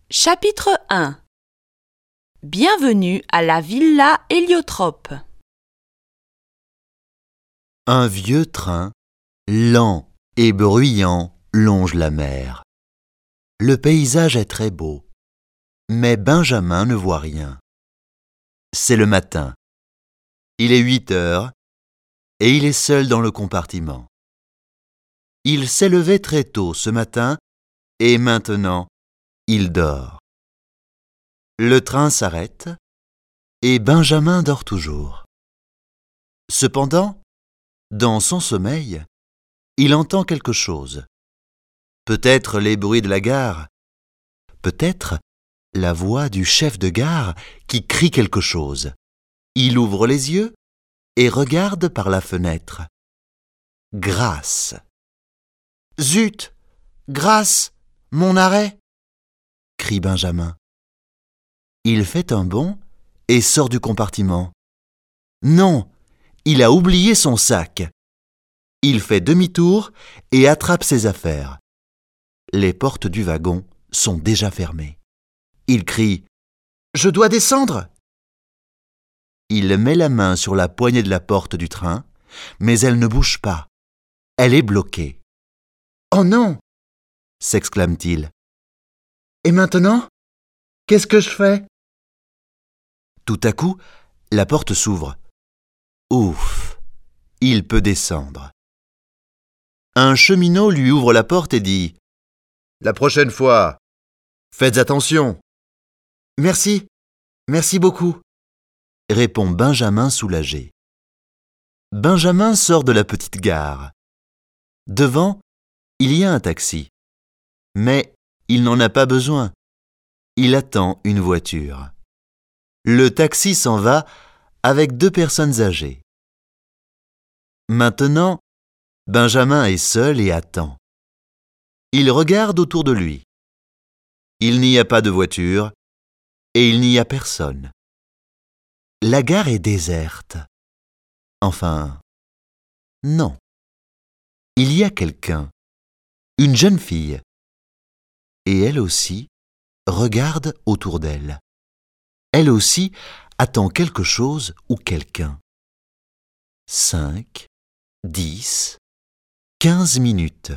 Chapitre 1. Bienvenue à la villa héliotrope. Un vieux train, lent et bruyant, longe la mer. Le paysage est très beau, mais Benjamin ne voit rien. C'est le matin. Il est 8 heures et il est seul dans le compartiment. Il s'est levé très tôt ce matin et maintenant, il dort. Le train s'arrête et Benjamin dort toujours. Cependant, dans son sommeil, il entend quelque chose. Peut-être les bruits de la gare, peut-être la voix du chef de gare qui crie quelque chose. Il ouvre les yeux et regarde par la fenêtre. Grâce. Zut! Grâce! Mon arrêt! Crie Benjamin. Il fait un bond et sort du compartiment. Non, il a oublié son sac. Il fait demi-tour et attrape ses affaires. Les portes du wagon sont déjà fermées. Il crie « Je dois descendre !» Il met la main sur la poignée de la porte du train, mais elle ne bouge pas. Elle est bloquée. « Oh non !» s'exclame-t-il. « Et maintenant, qu'est-ce que je fais ?» Tout à coup, la porte s'ouvre. Ouf! Il peut descendre. Un cheminot lui ouvre la porte et dit « La prochaine fois, faites attention !»« Merci, merci beaucoup !» répond Benjamin soulagé. Benjamin sort de la petite gare. Devant, il y a un taxi. Mais il n'en a pas besoin. Il attend une voiture. Le taxi s'en va avec 2 personnes âgées. Maintenant, Benjamin est seul et attend. Il regarde autour de lui. Il n'y a pas de voiture et il n'y a personne. La gare est déserte. Enfin, non. Il y a quelqu'un, une jeune fille. Et elle aussi regarde autour d'elle. Elle aussi attend quelque chose ou quelqu'un. 5, 10, 15 minutes.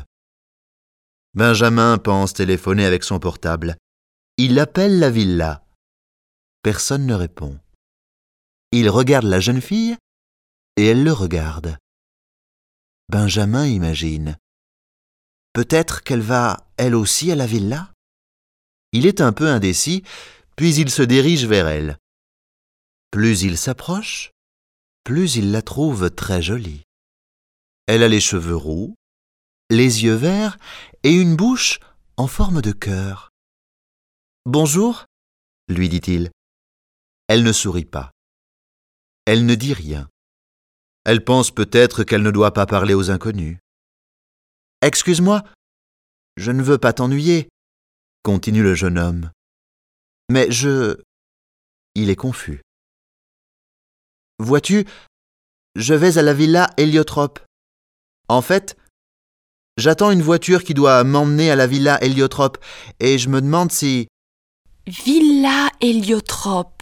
Benjamin pense téléphoner avec son portable. Il appelle la villa. Personne ne répond. Il regarde la jeune fille et elle le regarde. Benjamin imagine. Peut-être qu'elle va, elle aussi, à la villa ? Il est un peu indécis, puis il se dirige vers elle. Plus il s'approche, plus il la trouve très jolie. Elle a les cheveux roux, les yeux verts et une bouche en forme de cœur. « Bonjour » lui dit-il. Elle ne sourit pas. Elle ne dit rien. Elle pense peut-être qu'elle ne doit pas parler aux inconnus. « Excuse-moi, je ne veux pas t'ennuyer » continue le jeune homme. « Mais Il est confus. « Vois-tu, je vais à la villa héliotrope. En fait, j'attends une voiture qui doit m'emmener à la villa héliotrope et je me demande si... » « Villa héliotrope »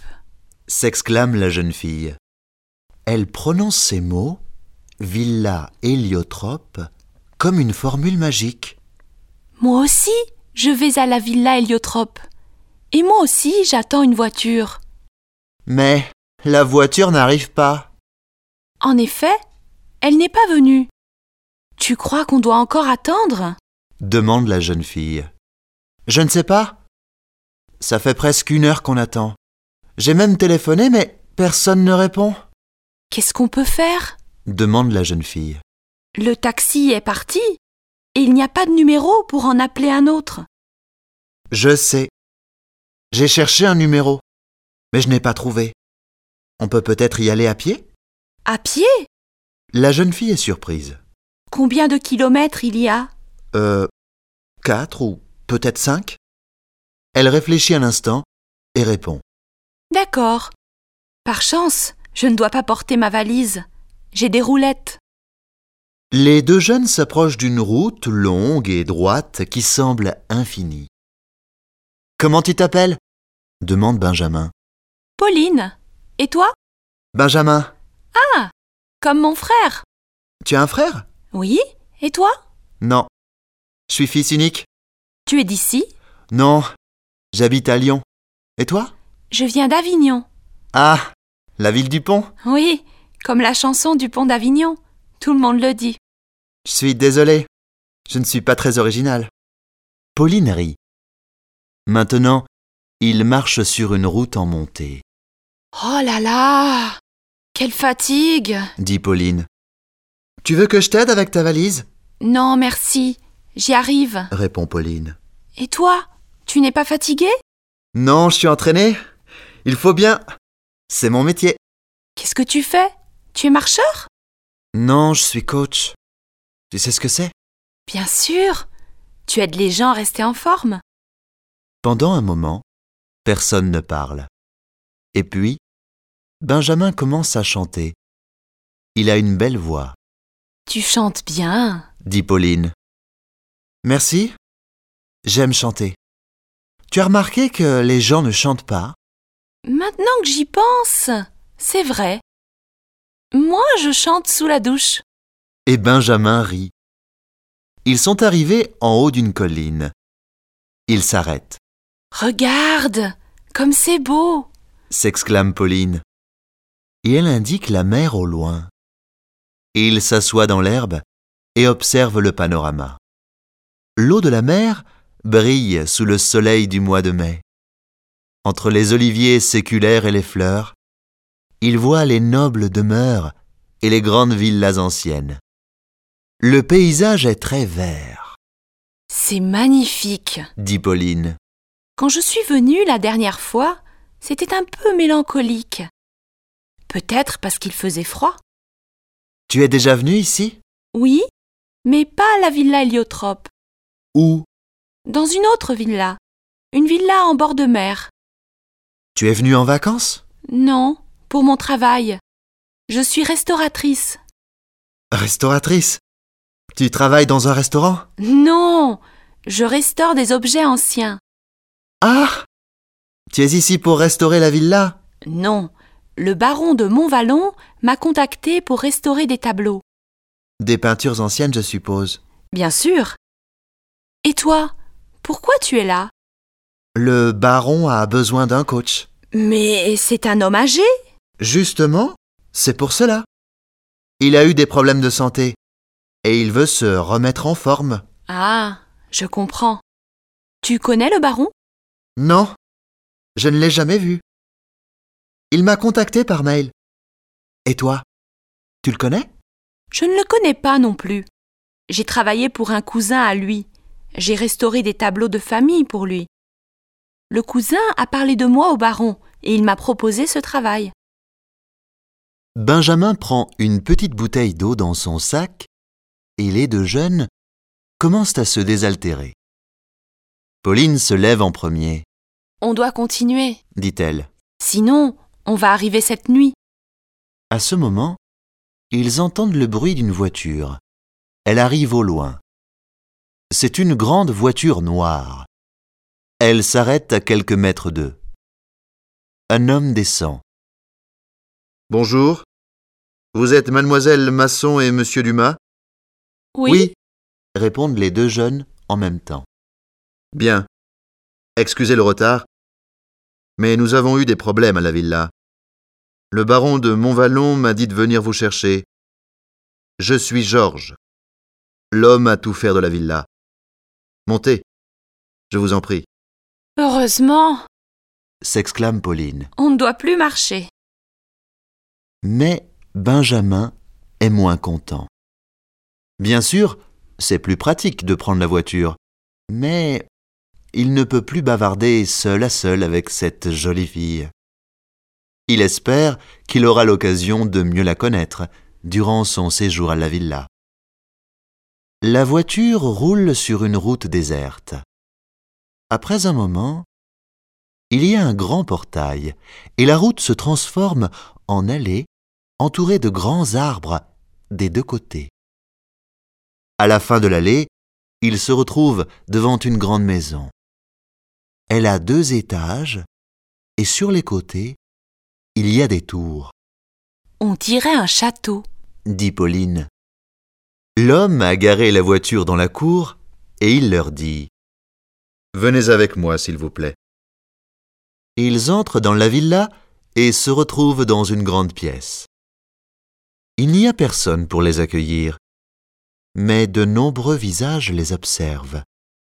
s'exclame la jeune fille. Elle prononce ces mots, villa héliotrope, comme une formule magique. « Moi aussi, je vais à la villa héliotrope. Et moi aussi, j'attends une voiture. » Mais la voiture n'arrive pas. En effet, elle n'est pas venue. Tu crois qu'on doit encore attendre ? Demande la jeune fille. Je ne sais pas. Ça fait presque 1 heure qu'on attend. J'ai même téléphoné, mais personne ne répond. Qu'est-ce qu'on peut faire ? Demande la jeune fille. Le taxi est parti et il n'y a pas de numéro pour en appeler un autre. Je sais. J'ai cherché un numéro, mais je n'ai pas trouvé. On peut peut-être y aller à pied ? À pied ? La jeune fille est surprise. Combien de kilomètres il y a ? 4 ou peut-être 5 ? Elle réfléchit un instant et répond. D'accord. Par chance, je ne dois pas porter ma valise. J'ai des roulettes. Les 2 jeunes s'approchent d'une route longue et droite qui semble infinie. Comment tu t'appelles? Demande Benjamin. Pauline. Et toi? Benjamin. Ah, comme mon frère. Tu as un frère? Oui. Et toi? Non. Je suis fils unique? Tu es d'ici? Non. J'habite à Lyon. Et toi? Je viens d'Avignon. Ah, la ville du pont? Oui, comme la chanson du pont d'Avignon. Tout le monde le dit. Je suis désolé. Je ne suis pas très original. Pauline rit. Maintenant, il marche sur une route en montée. Oh là là! Quelle fatigue! Dit Pauline. Tu veux que je t'aide avec ta valise? Non, merci. J'y arrive. Répond Pauline. Et toi? Tu n'es pas fatigué? Non, je suis entraîné. Il faut bien. C'est mon métier. Qu'est-ce que tu fais? Tu es marcheur? Non, je suis coach. Tu sais ce que c'est? Bien sûr. Tu aides les gens à rester en forme. Pendant un moment, personne ne parle. Et puis, Benjamin commence à chanter. Il a une belle voix. Tu chantes bien. Dit Pauline. Merci. J'aime chanter. Tu as remarqué que les gens ne chantent pas? Maintenant que j'y pense, c'est vrai. Moi, je chante sous la douche. Et Benjamin rit. Ils sont arrivés en haut d'une colline. Ils s'arrêtent. Regarde, comme c'est beau. S'exclame Pauline. Et elle indique la mer au loin. Il s'assoit dans l'herbe et observe le panorama. L'eau de la mer brille sous le soleil du mois de mai. Entre les oliviers séculaires et les fleurs, il voit les nobles demeures et les grandes villas anciennes. Le paysage est très vert. C'est magnifique. Dit Pauline. Quand je suis venue la dernière fois, c'était un peu mélancolique. Peut-être parce qu'il faisait froid. Tu es déjà venu ici? Oui, mais pas à la villa Héliotrope. Où? Dans une autre villa. Une villa en bord de mer. Tu es venu en vacances? Non, pour mon travail. Je suis restauratrice. Restauratrice? Tu travailles dans un restaurant? Non, je restaure des objets anciens. Ah! Tu es ici pour restaurer la villa? Non, le baron de Montvallon m'a contacté pour restaurer des tableaux. Des peintures anciennes, je suppose. Bien sûr. Et toi, pourquoi tu es là? Le baron a besoin d'un coach. Mais c'est un homme âgé. Justement, c'est pour cela. Il a eu des problèmes de santé et il veut se remettre en forme. Ah, je comprends. Tu connais le baron? Non, je ne l'ai jamais vu. Il m'a contacté par mail. Et toi, tu le connais? Je ne le connais pas non plus. J'ai travaillé pour un cousin à lui. J'ai restauré des tableaux de famille pour lui. Le cousin a parlé de moi au baron et il m'a proposé ce travail. Benjamin prend une petite bouteille d'eau dans son sac et les deux jeunes commencent à se désaltérer. Pauline se lève en premier. On doit continuer. Dit-elle. Sinon, on va arriver cette nuit. À ce moment, ils entendent le bruit d'une voiture. Elle arrive au loin. C'est une grande voiture noire. Elle s'arrête à quelques mètres d'eux. Un homme descend. Bonjour. Vous êtes mademoiselle Masson et monsieur Dumas? Oui. Répondent les deux jeunes en même temps. Bien. Excusez le retard, mais nous avons eu des problèmes à la villa. Le baron de Montvallon m'a dit de venir vous chercher. Je suis Georges, l'homme à tout faire de la villa. Montez, je vous en prie. Heureusement, S'exclame Pauline. on ne doit plus marcher. Mais Benjamin est moins content. Bien sûr, c'est plus pratique de prendre la voiture, mais il ne peut plus bavarder seul à seul avec cette jolie fille. Il espère qu'il aura l'occasion de mieux la connaître durant son séjour à la villa. La voiture roule sur une route déserte. Après un moment, il y a un grand portail et la route se transforme en allée entourée de grands arbres des deux côtés. À la fin de l'allée, il se retrouve devant une grande maison. Elle a 2 étages et sur les côtés, il y a des tours, On dirait un château. dit Pauline. L'homme a garé la voiture dans la cour et il leur dit « Venez avec moi, s'il vous plaît. » Ils entrent dans la villa et se retrouvent dans une grande pièce. Il n'y a personne pour les accueillir, mais de nombreux visages les observent.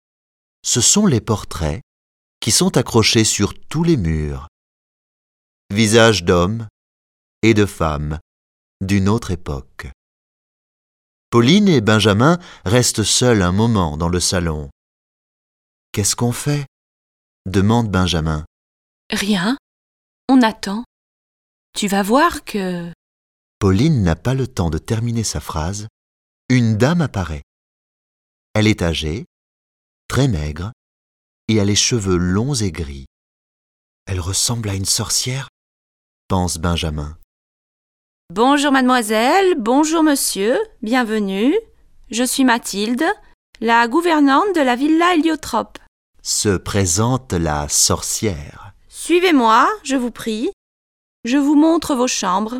Ce sont les portraits qui sont accrochés sur tous les murs. Visages d'hommes et de femmes d'une autre époque. Pauline et Benjamin restent seuls un moment dans le salon. « Qu'est-ce qu'on fait ?» demande Benjamin. Rien. On attend. Tu vas voir que... Pauline n'a pas le temps de terminer sa phrase. Une dame apparaît. Elle est âgée, très maigre, et a les cheveux longs et gris. Elle ressemble à une sorcière, pense Benjamin. Bonjour mademoiselle, bonjour monsieur, bienvenue. Je suis Mathilde, la gouvernante de la villa Héliotrope. Se présente la sorcière. Suivez-moi, je vous prie. Je vous montre vos chambres.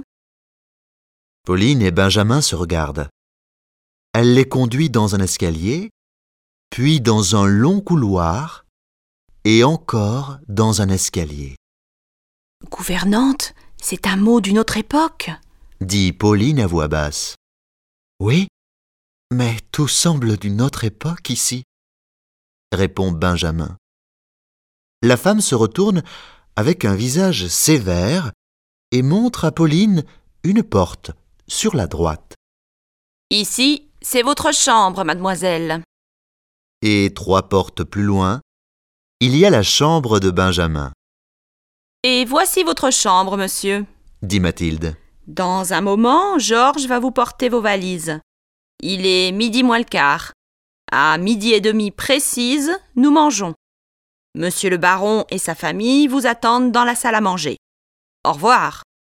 Pauline et Benjamin se regardent. Elle les conduit dans un escalier, puis dans un long couloir, et encore dans un escalier. Gouvernante, c'est un mot d'une autre époque. Dit Pauline à voix basse. Oui, mais tout semble d'une autre époque ici, répond Benjamin. La femme se retourne avec un visage sévère et montre à Pauline une porte sur la droite. Ici, c'est votre chambre, mademoiselle. Et 3 portes plus loin, il y a la chambre de Benjamin, Et voici votre chambre, monsieur. dit Mathilde. Dans un moment, Georges va vous porter vos valises. Il est 12:15. À 12:30 précise, nous mangeons. Monsieur le baron et sa famille vous attendent dans la salle à manger. Au revoir.